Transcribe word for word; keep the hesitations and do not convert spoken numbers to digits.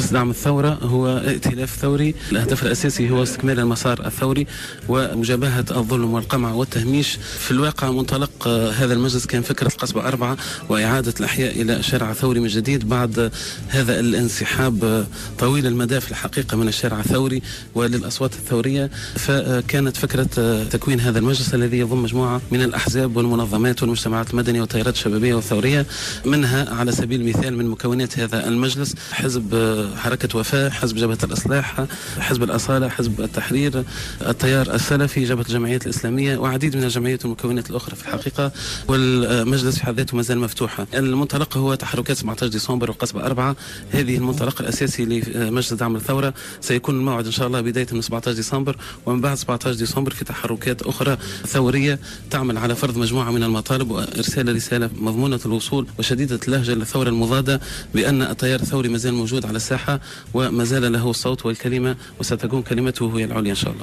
مجلس دعم الثورة هو ائتلاف ثوري، الهدف الأساسي هو استكمال المسار الثوري ومجابهة الظلم والقمع والتهميش. في الواقع منطلق هذا المجلس كان فكرة القصبة أربعة وإعادة الأحياء إلى شارع ثوري من جديد بعد هذا الانسحاب طويل المدى في الحقيقة من الشارع الثوري وللأصوات الثورية. فكانت فكرة تكوين هذا المجلس الذي يضم مجموعة من الأحزاب والمنظمات والمجتمعات المدنية والتيارات الشبابية والثورية. منها على سبيل المثال من مكونات هذا المجلس حزب حركة وفاء، حزب جبهة الإصلاح، حزب الأصالة، حزب التحرير، التيار السلفي، جبهة الجمعيات الإسلامية وعديد من الجمعيات والمكونات الأخرى في الحقيقة. والمجلس في حد ذاته مازال مفتوحة. المنطلق هو تحركات سبعة عشر ديسمبر والقصبة أربعة. هذه المنطلق الأساسي لمجلس دعم الثورة. سيكون الموعد إن شاء الله بداية من سبعة عشر ديسمبر، ومن بعد سبعة عشر ديسمبر في تحركات أخرى ثورية تعمل على فرض مجموعة من المطالب وإرسال رسالة مضمونة الوصول وشديدة اللهجة للثورة المضادة بأن التيار الثوري مازال موجود على الساحة ومازال له الصوت والكلمة، وستكون كلمته هي العليا إن شاء الله.